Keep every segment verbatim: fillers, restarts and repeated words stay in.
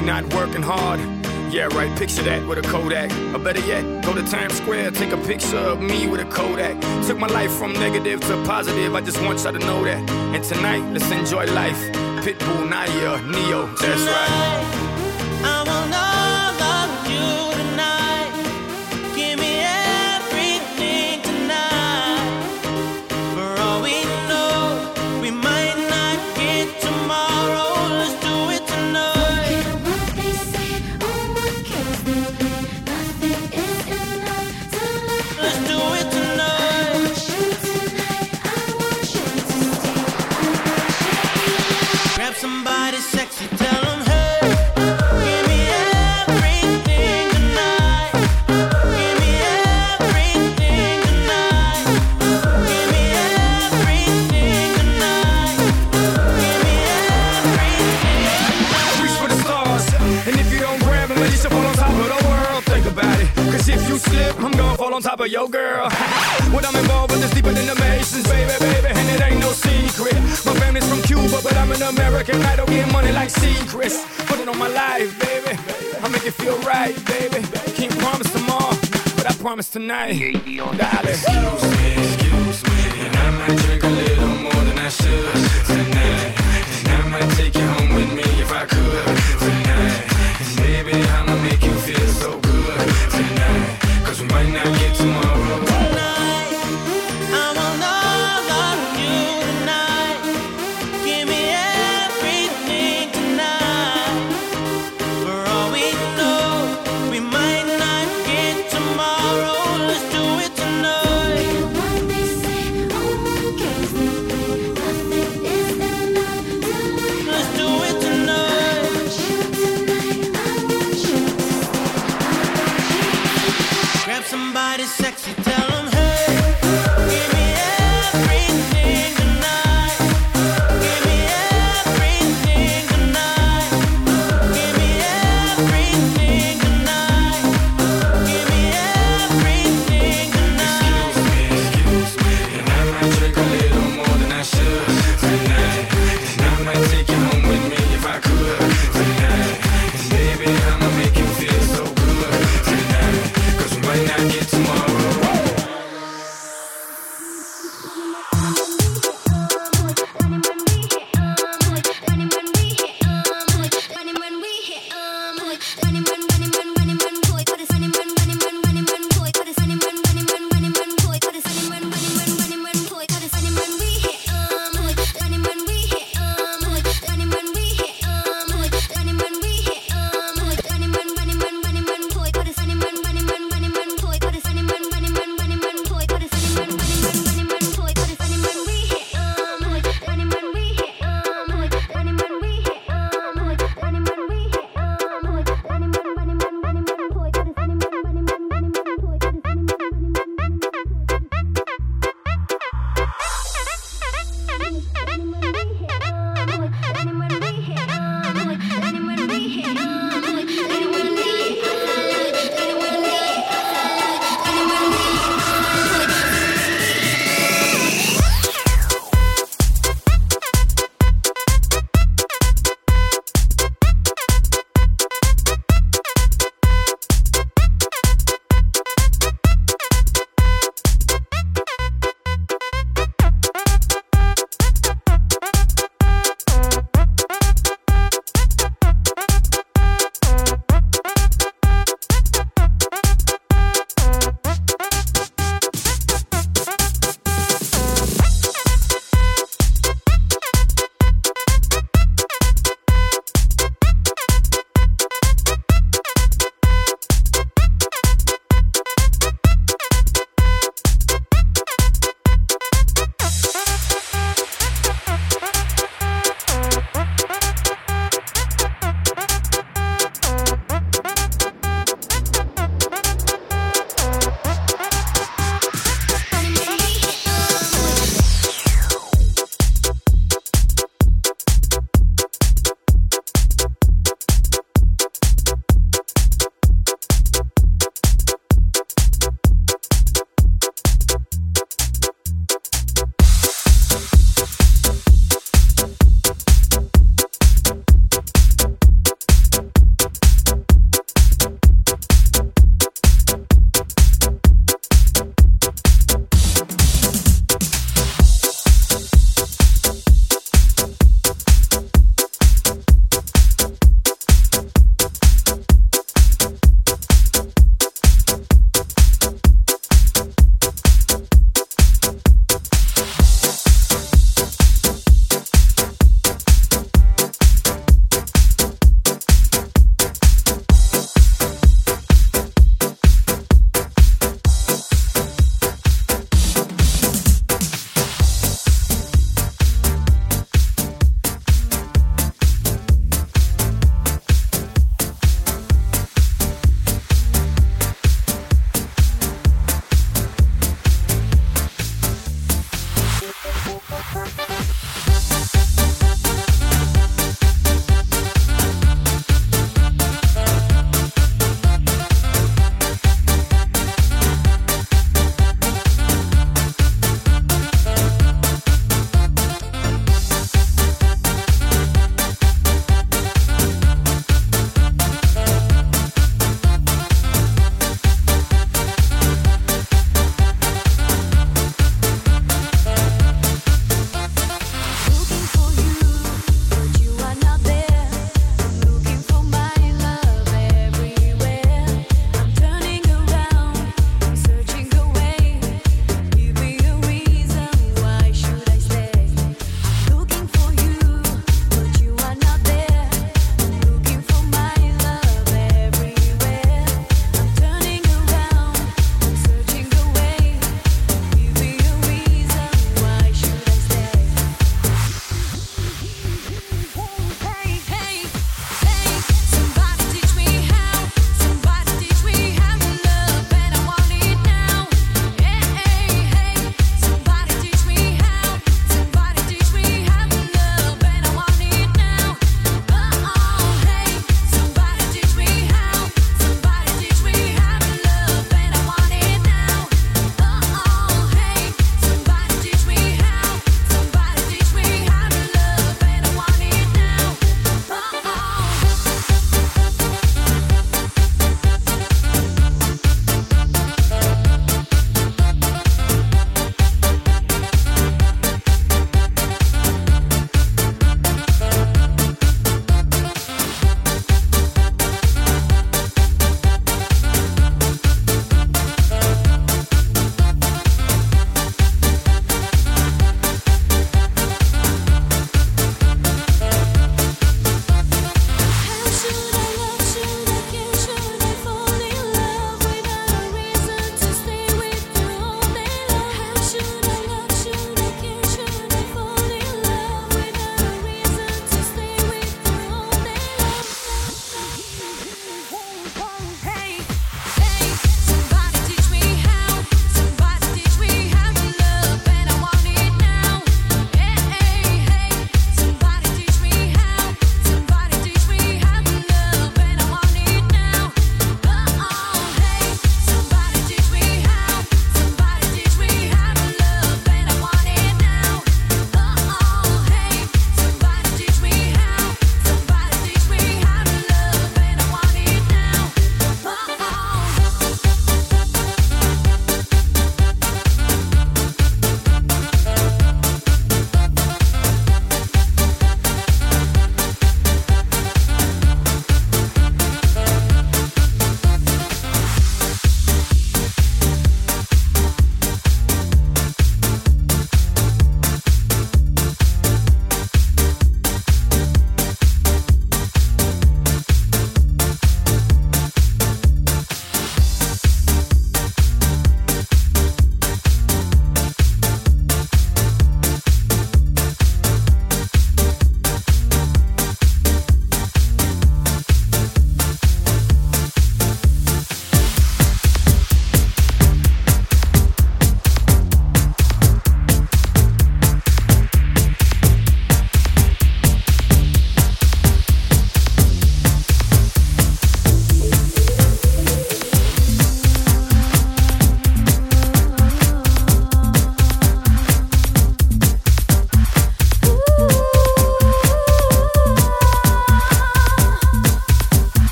me not working hard. Yeah, right, picture that with a Kodak. Or better yet, go to Times Square, take a picture of me with a Kodak. Took my life from negative to positive, I just want y'all to know that. And tonight, let's enjoy life. Pitbull, Nadia, Neo, that's right. I want all of you tonight. Give me everything tonight. For all we know, we might not get tomorrow. Let's do it tonight. Somebody sexy, tell them, hey, give me everything tonight. Give me everything tonight. Give me everything tonight. Give me everything. Reach for the stars, and if you don't grab them, you should fall on top of the world. Think about it, cause if you slip, I'm gonna fall on top of your girl. What I'm involved with is deeper than the Masons, baby, baby, and it ain't no secret. My family's from Cuba, but I'm an American idol, getting money like secrets. Put it on my life, baby. I'll make it feel right, baby. Can't promise tomorrow, but I promise tonight. Darling. Excuse me, excuse me, and I might drink a little more than I should tonight. And I might take you home with me if I could tonight. And baby, I'ma make you feel so good tonight. Cause we might not get tomorrow. Let's do it tonight.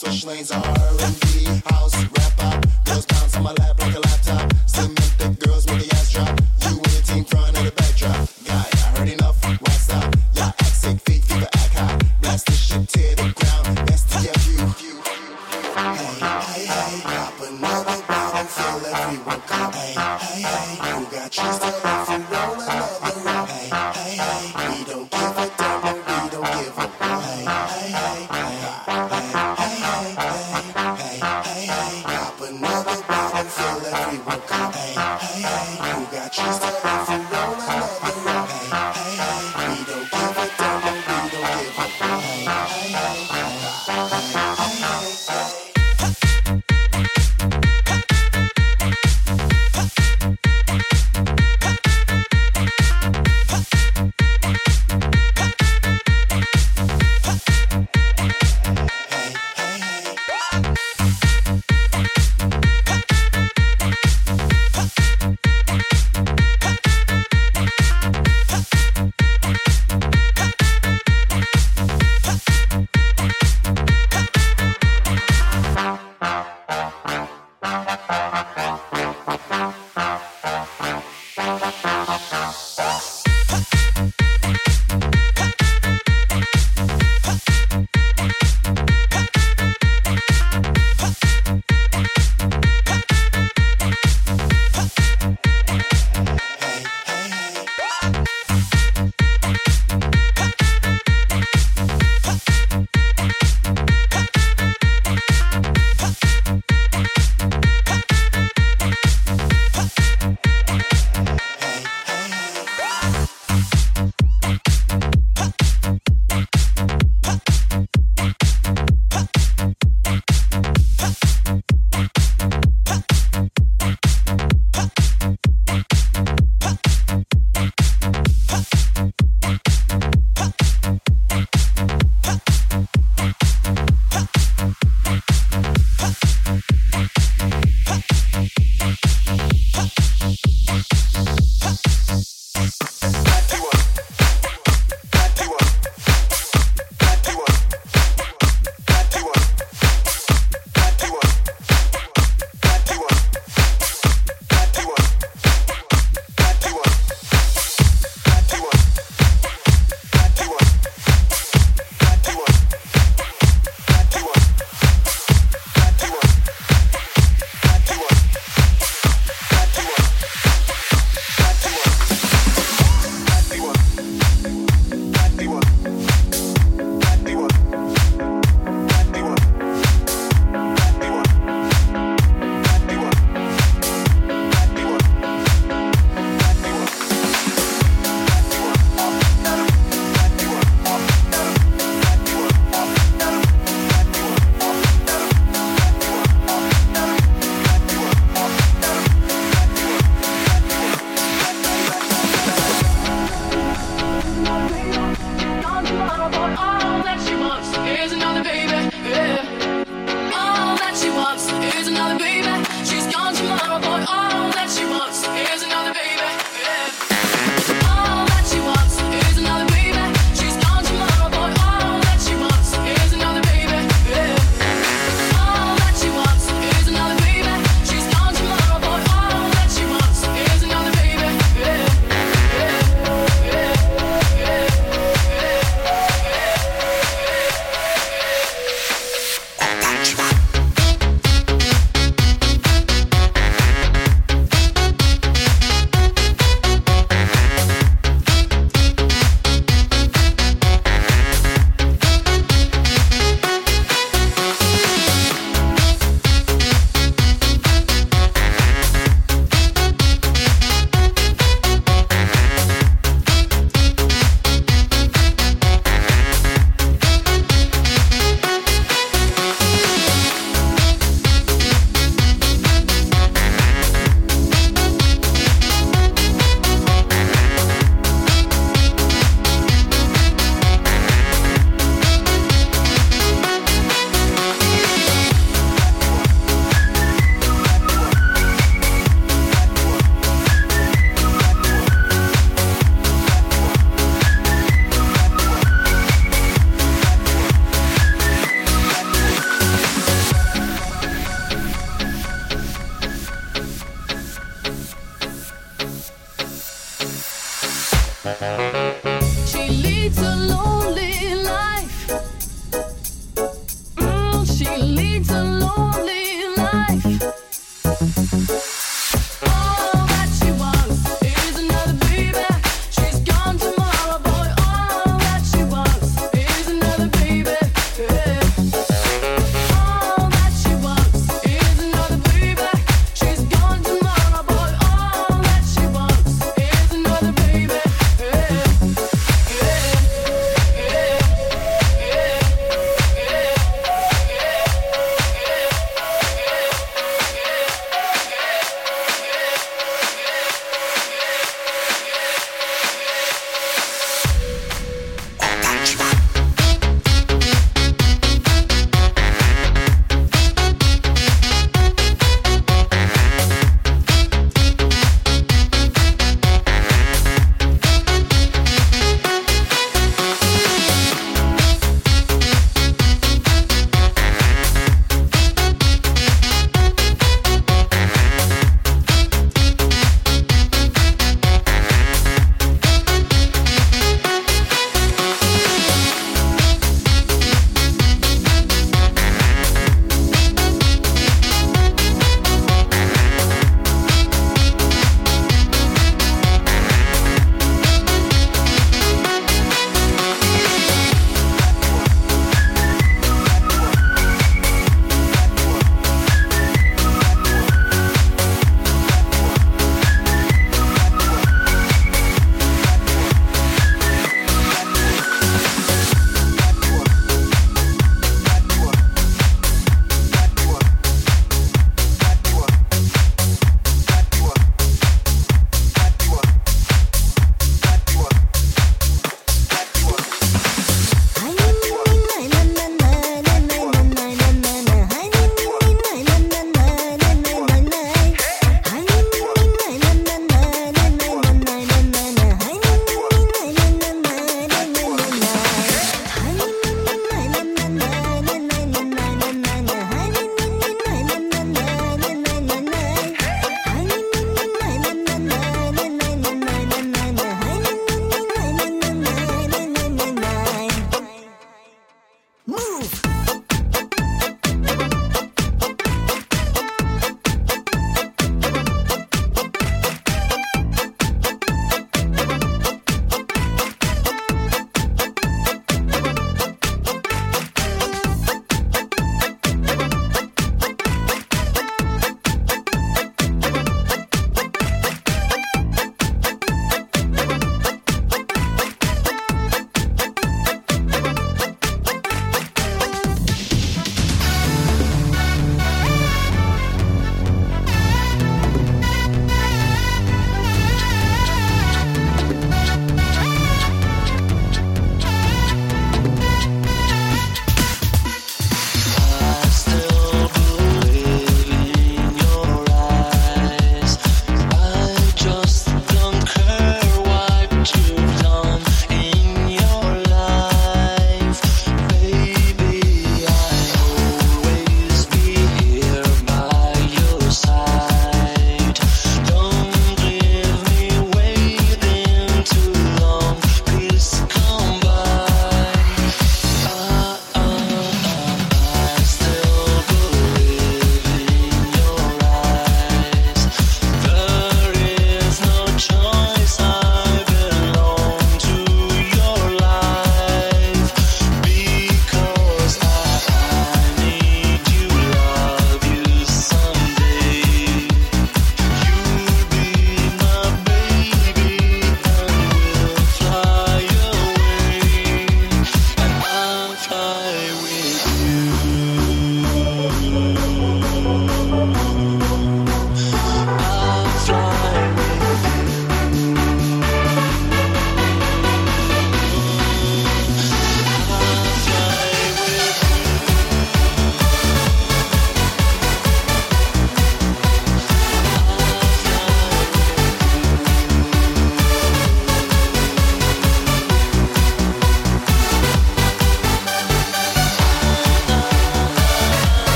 Switch lanes are R and B, house, rap up. Girls bounce on my lap like a laptop. Cement the girls make the ass drop. You and your team front and the backdrop. Guy, I heard enough, why stop? Y'all act sick, feet, fever, act high. Blast this shit to the ground, S T F U. Hey, hey, hey, pop another bottle, feel everyone come. Hey, hey, hey, who got trees to live and roll another round? Hey, hey, hey, we don't give a damn, no, we don't give a damn. Hey, hey, hey, hey, hey, hey, hey, hey, hey, hey, pop another bottle, feel everyone come. Hey, hey, hey, who got trees to live and roll another round? Hey, hey, hey, we don't give a damn, no, we don't give a damn. Hey, hey, hey, hey, hey, hey, hey.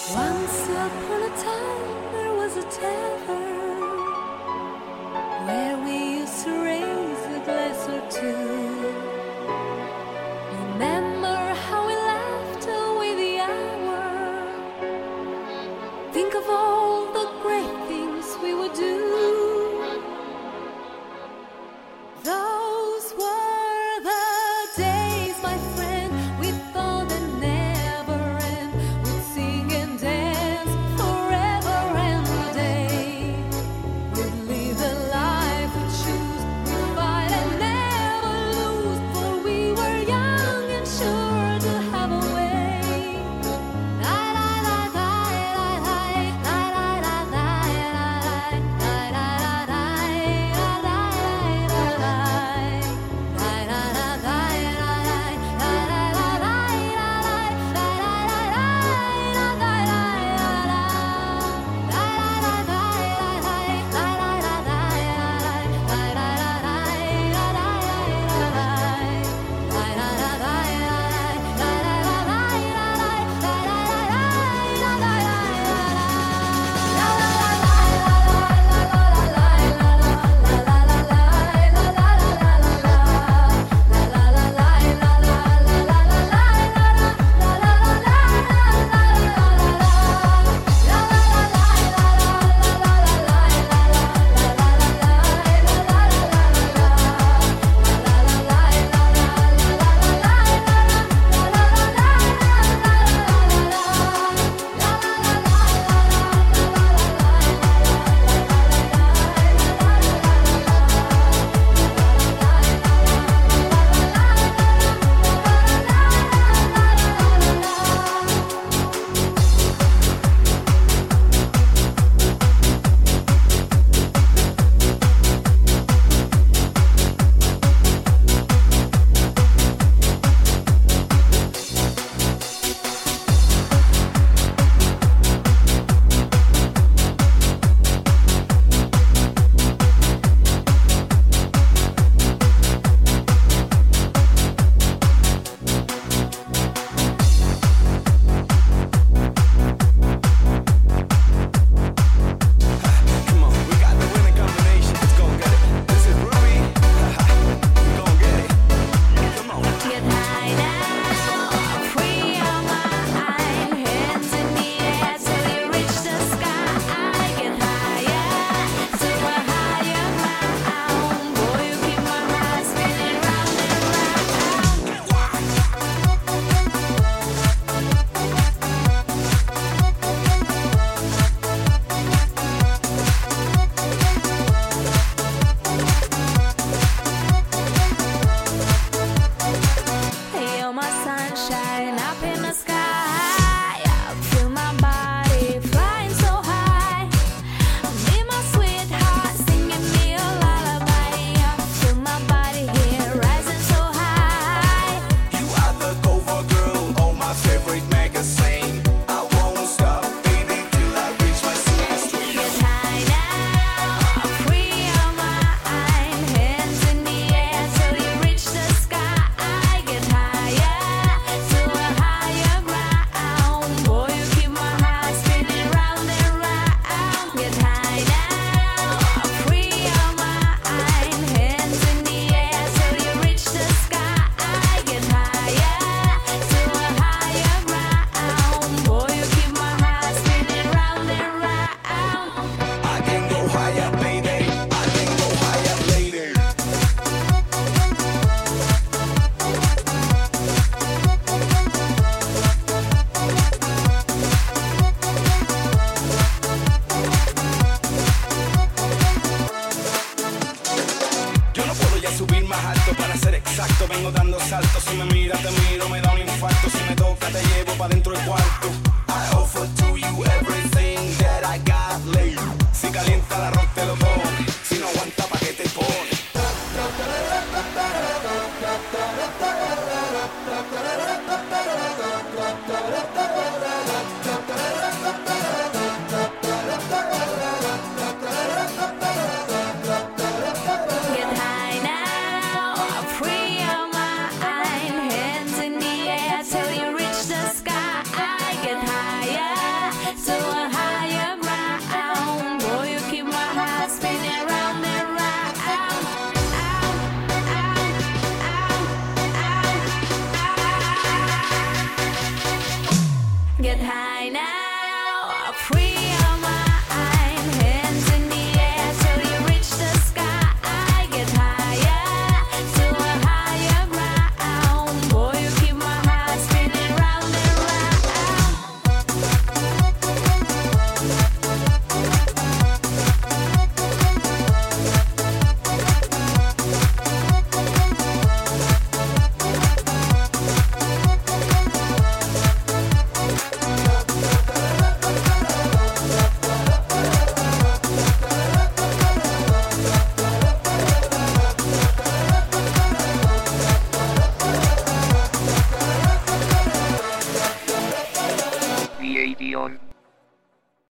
Once upon a time there was a tavern where we used to raise a glass or two. Remember how we laughed away the hour. Think of all the great things we would do. Those were the days, my friend. We thought they'd never end. We'd sing and dance forever and a day. We'd live the life we choose. We'd fight and never lose. For we were young and sure to have a way. La la la la la la la la la la la la la la vengo dando saltos. Si me miras te miro, me da un infarto. Si me toca te llevo pa' dentro del cuarto. I offer to you everything that I got, lady. Si calienta el arroz te lo pone, si no aguanta pa' que te pone. Hands in the air till you reach the sky. I get higher. free.